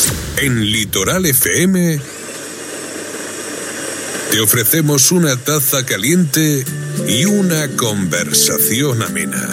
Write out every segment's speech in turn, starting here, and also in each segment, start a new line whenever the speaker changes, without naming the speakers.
En Litoral FM te ofrecemos una taza caliente y una conversación amena.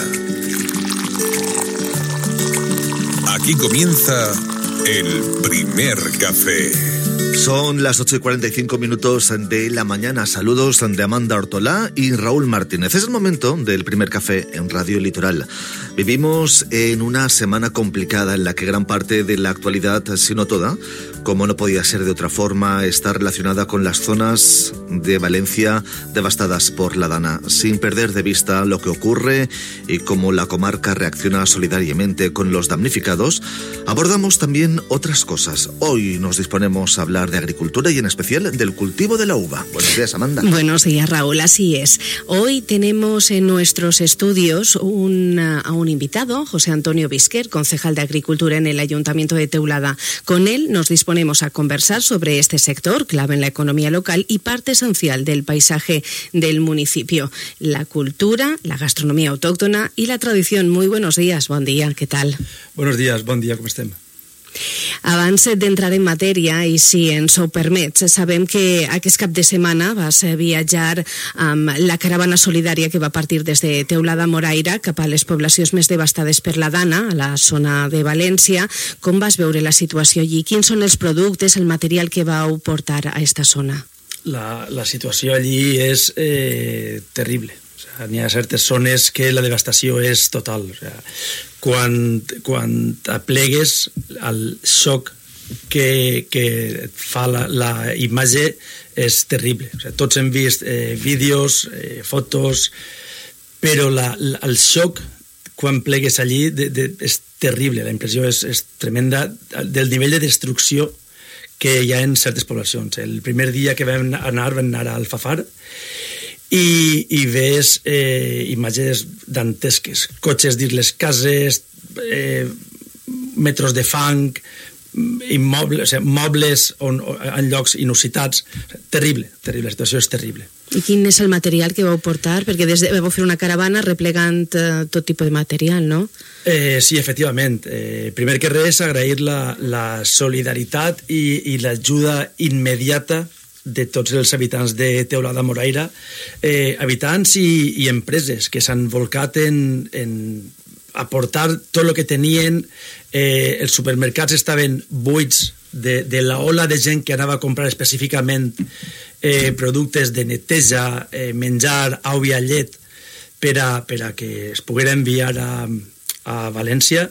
Aquí comienza el primer café.
Son las 8:45 de la mañana. Saludos de Amanda Ortolá y Raúl Martínez. Es el momento del primer café en Radio Litoral. Vivimos en una semana complicada en la que gran parte de la actualidad, si no toda, como no podía ser de otra forma, está relacionada con las zonas de Valencia devastadas por la Dana, sin perder de vista lo que ocurre y cómo la comarca reacciona solidariamente con los damnificados. Abordamos también otras cosas. Hoy nos disponemos a hablar de agricultura y en especial del cultivo de la uva. Buenos días, Amanda.
Buenos días, Raúl, así es. Hoy tenemos en nuestros estudios a un invitado, José Antonio Bisquer, concejal de Agricultura en el Ayuntamiento de Teulada. Con él nos disponemos a conversar sobre este sector, clave en la economía local y parte esencial del paisaje del municipio. La cultura, la gastronomía autóctona y la tradición. Muy buenos días, bon dia, què tal?
Buenos días, bon dia, com estem?
Abans d'entrar en matèria, i si ens ho permets, sabem que aquest cap de setmana vas viatjar amb la caravana solidària que va partir des de Teulada Moraira cap a les poblacions més devastades per la Dana, a la zona de València. Com vas veure la situació allí? Quins són els productes, el material que vau portar a aquesta zona?
La situació allí és terrible. N'hi ha certes zones que la devastació és total. Quan aplegues, el xoc que fa la imatge és terrible. Tots hem vist vídeos, fotos, però el xoc quan plegues allí és terrible. La impressió és tremenda del nivell de destrucció que hi ha en certes poblacions. El primer dia que vam anar a Alfafar i ves imatges dantesques, cotxes dins les cases, metros de fang, immobles, mobles en llocs inusitats. Terrible, la situació és terrible.
I quin és el material que vau portar? Perquè vau fer una caravana replegant tot tipus de material, no?
Sí, efectivament. Primer que res, agrair la solidaritat i l'ajuda immediata de tots els habitants de Teulada Moraira, habitants i empreses que s'han volcat en aportar tot el que tenien. Els supermercats estaven buits de la ola de gent que anava a comprar específicament productes de neteja, menjar, aigua, llet, per a que es poguera enviar a València.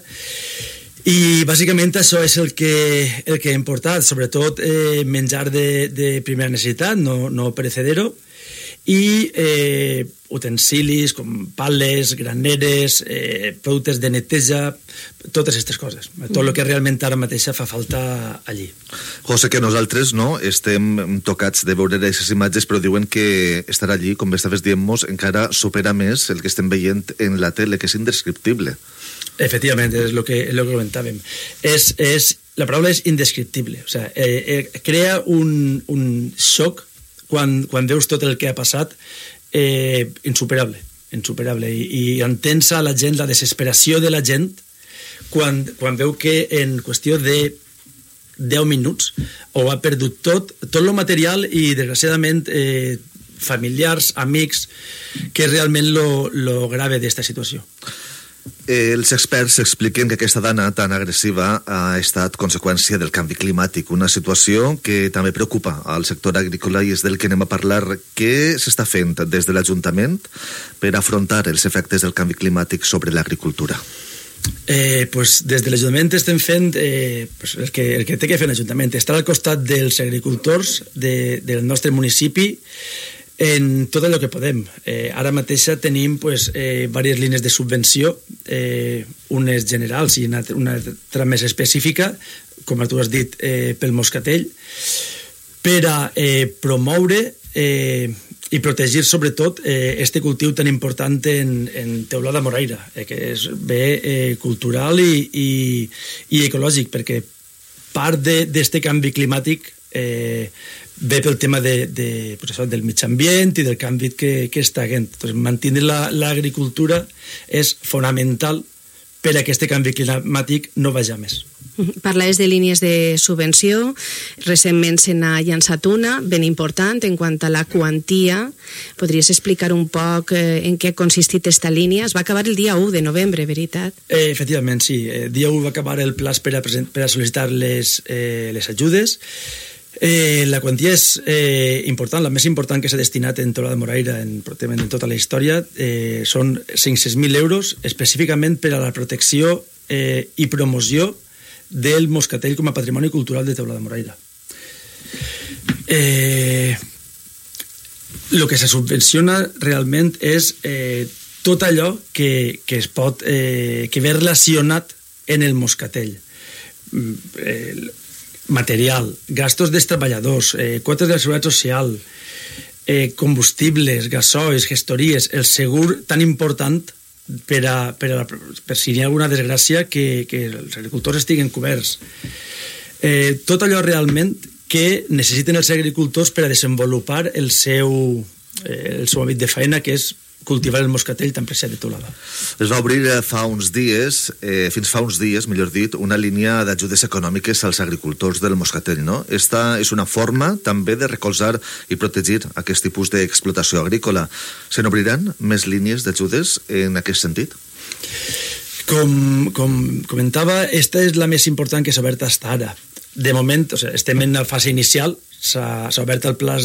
I bàsicament això és el que hem portat, sobretot menjar de primera necessitat, no perecedero, i utensilis com pales, graneres, productes de neteja, totes aquestes coses. Tot el que realment ara mateix fa falta allí.
José, que nosaltres no estem tocats de veure aquestes imatges, però diuen que estar allí, com estaves dient-nos, encara supera més el que estem veient en la tele, que és indescriptible.
Efectivament, és el que comentàvem. La paraula és indescriptible. O sigui, crea un xoc quan veus tot el que ha passat, insuperable. I entens a la gent, la desesperació de la gent, quan veu que en qüestió de 10 minuts ho ha perdut tot el material i, desgraciadament, familiars, amics, que és realment lo grave d'esta situació.
Els experts expliquen que aquesta dana tan agressiva ha estat conseqüència del canvi climàtic, una situació que també preocupa al sector agrícola i és del que anem a parlar. Què s'està fent des de l'Ajuntament per afrontar els efectes del canvi climàtic sobre l'agricultura?
Des de l'Ajuntament estem fent el que té que fer l'Ajuntament, estar al costat dels agricultors del nostre municipi en tot allò que podem. Ara mateix tenim diverses línies de subvenció, unes generals i una altra més específica, com tu has dit, pel moscatell, per a promoure i protegir sobretot este cultiu tan important en Teulada Moraira, que és bé cultural i ecològic, perquè part d'este canvi climàtic ve pel tema del mig ambient i del canvi que està havent. Mantenir l'agricultura és fonamental per a que aquest canvi climàtic no vagi a més.
Parlaves de línies de subvenció, recentment se n'ha llançat una ben important en quant a la quantia. Podries explicar un poc en què ha consistit esta línia? Es va acabar el dia 1 de novembre, veritat?
Efectivament, sí. El dia 1 va acabar el plaç per a sol·licitar les ajudes. La quantia és important, la més important que s'ha destinat en Teulada de Moraira en tota la història. Són 500.000 euros específicament per a la protecció i promoció del moscatell com a patrimoni cultural de Teulada de Moraira. El que se subvenciona realment és tot allò que es pot que ve relacionat en el moscatell. Material, gastos dels treballadors, quotes de la seguretat social, combustibles, gasoils, gestories, el segur tan important per si hi ha alguna desgràcia que els agricultors estiguen coberts. Tot allò realment que necessiten els agricultors per a desenvolupar el seu àmbit de feina, que és cultivar el moscatell tan preciat de Teulada.
Es va obrir fins fa uns dies, millor dit, una línia d'ajudes econòmiques als agricultors del moscatell, no? Esta és una forma també de recolzar i protegir aquest tipus d'explotació agrícola. Se n'obriran més línies d'ajudes en aquest sentit?
Com comentava, esta és la més important que s'ha obert fins ara. De moment, estem en la fase inicial, s'ha obert el plaç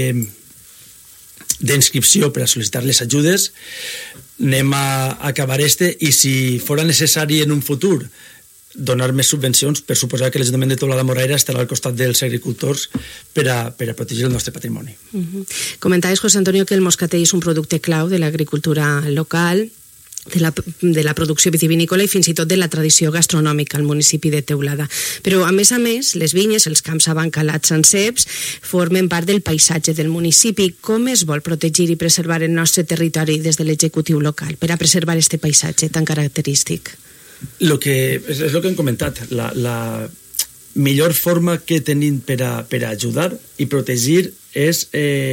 d'inscripció per a sol·licitar les ajudes. Anem a acabar i si fora necessari en un futur donar més subvencions, per suposar que l'Ajuntament de Teulada de Moraira estarà al costat dels agricultors per a protegir el nostre patrimoni.
Comentaves, José Antonio, que el moscatell és un producte clau de l'agricultura local, de la producció vitivinícola i fins i tot de la tradició gastronòmica al municipi de Teulada. Però, a més, les vinyes, els camps abancalats en ceps, formen part del paisatge del municipi. Com es vol protegir i preservar el nostre territori des de l'executiu local per a preservar aquest paisatge tan característic?
És el que hem comentat. La millor forma que tenim per a ajudar i protegir és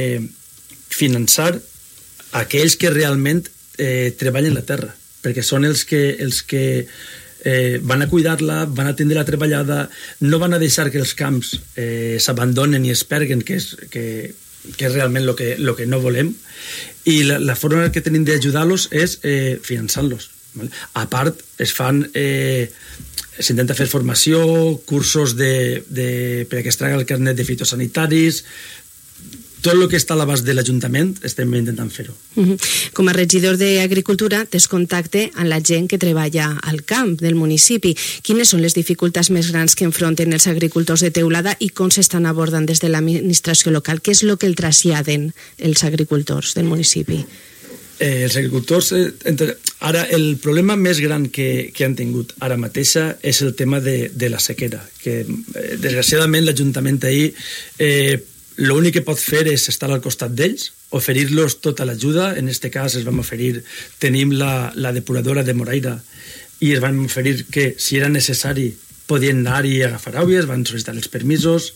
finançar aquells que realment treballen la terra, perquè són els que van a cuidar-la, van a atendre la treballada, no van a deixar que els camps s'abandonen i es perguen, que és realment el que no volem, i la forma que tenim d'ajudar-los és finançant-los. A part, s'intenta fer formació, cursos per a que es traga el carnet de fitosanitaris. Tot el que està a l'abast de l'Ajuntament estem intentant fer-ho.
Com a regidor d'Agricultura, tens contacte amb la gent que treballa al camp del municipi. Quines són les dificultats més grans que enfronten els agricultors de Teulada i com s'estan abordant des de l'administració local? Què és el que el traslladen els agricultors del municipi?
Els agricultors, ara el problema més gran que han tingut ara mateixa és el tema de la sequera, que desgraciadament l'Ajuntament ahir l'únic que pot fer és estar al costat d'ells, oferir-los tota l'ajuda. En aquest cas tenim la depuradora de Moraira i es van oferir que si era necessari podien anar i agafar àuies, van sol·licitar els permisos.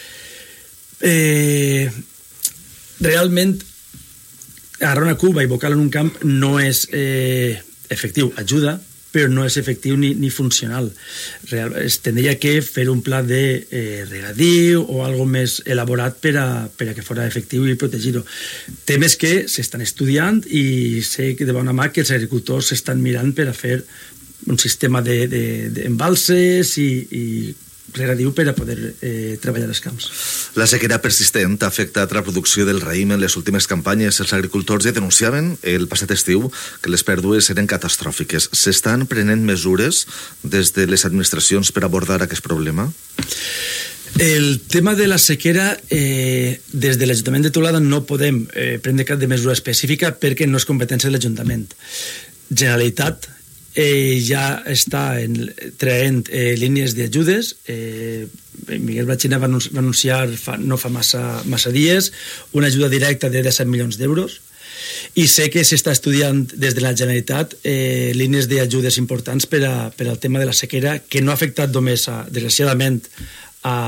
Realment agarrar una cuba i bocar-la en un camp no és efectiu, ajuda, però no és efectiu ni funcional. Es tindria que fer un pla de regadiu o algo més elaborat per a que fora efectiu i protegir-ho. Temes que s'estan estudiant i sé que de bona mà que els agricultors s'estan mirant per a fer un sistema d'embalses i regadiu per a poder treballar els camps.
La sequera persistent ha afectat la producció del raïm en les últimes campanyes. Els agricultors ja denunciaven el passat estiu que les pèrdues eren catastròfiques. S'estan prenent mesures des de les administracions per abordar aquest problema?
El tema de la sequera, des de l'Ajuntament de Teulada no podem prendre cap de mesura específica perquè no és competència de l'Ajuntament. Generalitat ja està traient línies d'ajudes. Miguel Bratxina va anunciar no fa massa dies una ajuda directa de 17 milions d'euros i sé que s'està estudiant des de la Generalitat línies d'ajudes importants per al tema de la sequera, que no ha afectat només, desgraciadament,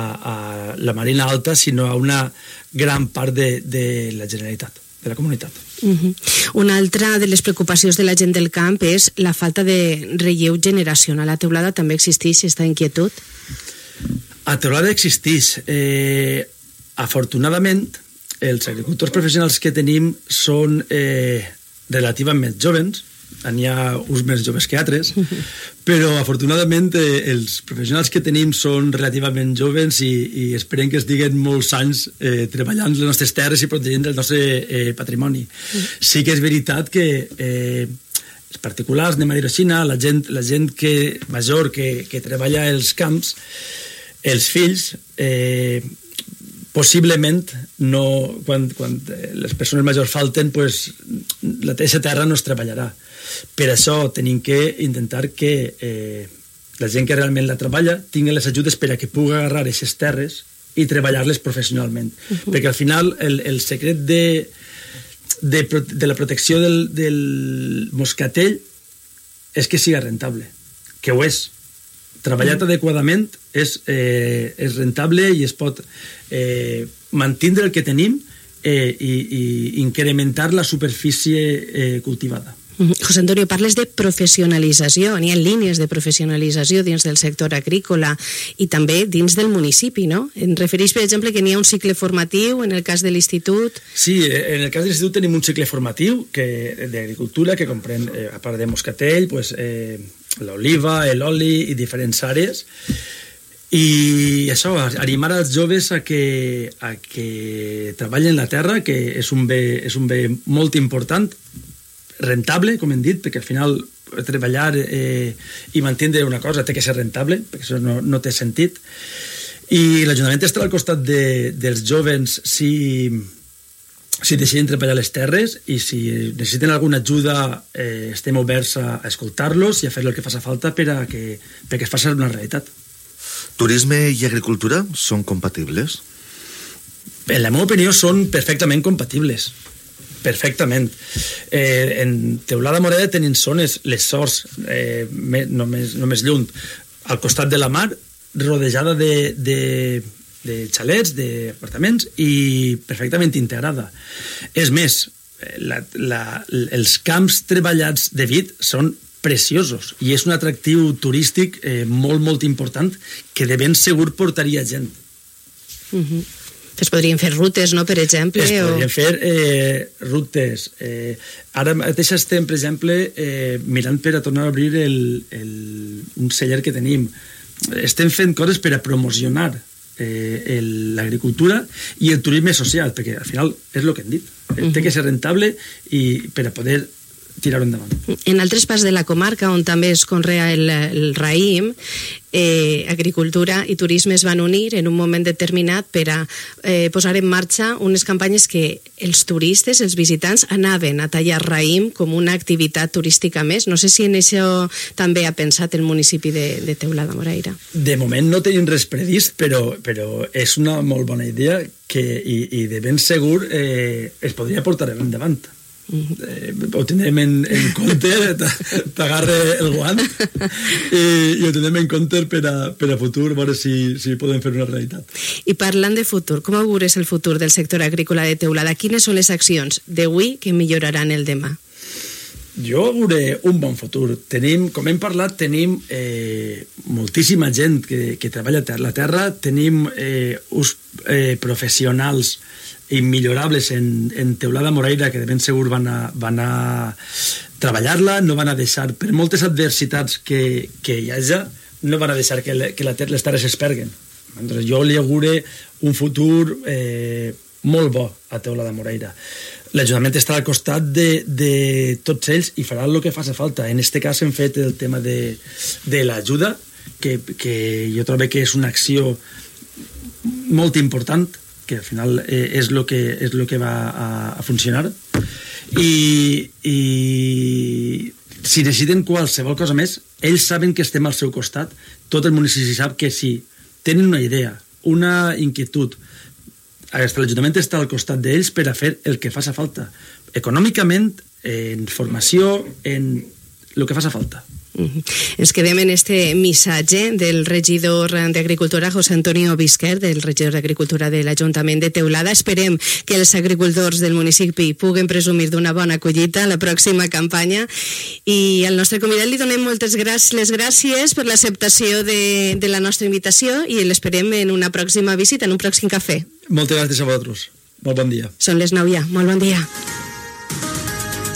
a la Marina Alta, sinó a una gran part de la Generalitat, de la comunitat.
Una altra de les preocupacions de la gent del camp és la falta de relleu generacional. A Teulada també existeix aquesta inquietud?
A Teulada existeix. Afortunadament, els agricultors professionals que tenim són relativament joves, n'hi ha uns més joves que altres, però afortunadament els professionals que tenim són relativament joves i esperem que estiguen molts anys treballant les nostres terres i protegint el nostre patrimoni. Sí que és veritat que els particulars, anem a dir-ho així, la gent major que treballa als camps, els fills, possiblement quan les persones majors falten, la mateixa terra no es treballarà. Per això tenim que intentar que la gent que realment la treballa tingui les ajudes per a que pugui agarrar aquestes terres i treballar-les professionalment. Perquè al final el secret de la protecció del moscatell és que siga rentable, que ho és. Treballat adequadament és rentable i es pot mantindre el que tenim i incrementar la superfície cultivada.
José Antonio, parles de professionalització. N'hi ha línies de professionalització dins del sector agrícola i també dins del municipi, no? Em refereix, per exemple, que n'hi ha un cicle formatiu en el cas de l'institut?
Sí, en el cas de l'institut tenim un cicle formatiu d'agricultura que comprèn, a part de moscatell, l'oliva, l'oli i diferents àrees. I això, animar els joves a que treballen la terra, que és un bé molt important, rentable, com hem dit, perquè al final treballar i mantenir una cosa té que ser rentable, perquè això no té sentit. I l'Ajuntament estarà al costat dels joves si deciden treballar les terres i si necessiten alguna ajuda estem oberts a escoltar-los i a fer el que faci falta perquè es faci una realitat.
Turisme i agricultura són compatibles?
En la meva opinió són perfectament compatibles. Perfectament. En Teulada Morera tenim zones, les Sorts, no més lluny, al costat de la mar, rodejada de xalets, d'apartaments i perfectament integrada. És més, els camps treballats de Vic són preciosos i és un atractiu turístic molt, molt important que de ben segur portaria gent.
Es podrien fer rutes, no?, per exemple?
Es podrien fer rutes. Ara mateix estem, per exemple, mirant per a tornar a obrir un celler que tenim. Estem fent coses per a promocionar l'agricultura i el turisme social, perquè al final és el que hem dit. Té que ser rentable i per a poder tirar-ho endavant.
En altres parts de la comarca, on també es conrea el raïm, agricultura i turisme es van unir en un moment determinat per a posar en marxa unes campanyes que els turistes, els visitants, anaven a tallar raïm com una activitat turística més. No sé si en això també ha pensat el municipi de Teulada Morera. De
moment no tenim res previst, però és una molt bona idea i de ben segur es podria portar endavant. Ho tindrem en compte, t'agarre el guant i ho tindrem en compte per a futur, veure si podem fer una realitat.
I parlant de futur, com veuràs el futur del sector agrícola de Teulada? Quines són les accions d'avui que milloraran el demà?
Jo veuré un bon futur. Com hem parlat, tenim moltíssima gent que treballa la terra, tenim uns professionals immillorables en Teulada Morera que de ben segur van a treballar-la, no van a deixar, per moltes adversitats que hi hagi, no van a deixar que les terres es perguen. Jo li augure un futur molt bo a Teulada Morera. L'Ajuntament està al costat de tots ells i farà el que faci falta. En aquest cas hem fet el tema de l'ajuda, que jo trobo que és una acció molt important, que al final és el que va a funcionar. I si necessiten qualsevol cosa més, ells saben que estem al seu costat. Tot el municipi sap que si tenen una idea, una inquietud, l'Ajuntament està al costat d'ells per a fer el que faci falta. Econòmicament, en formació, en el que faci falta.
Ens quedem en este missatge del regidor d'Agricultura, José Antonio Bisquer, del regidor d'Agricultura de l'Ajuntament de Teulada. Esperem que els agricultors del municipi puguen presumir d'una bona collita a la pròxima campanya, i al nostre convidat li donem les gràcies per l'acceptació de la nostra invitació i l'esperem en una pròxima visita, en un pròxim cafè.
Moltes gràcies a vosaltres. Molt bon dia.
Són les 9 ja. Molt bon dia.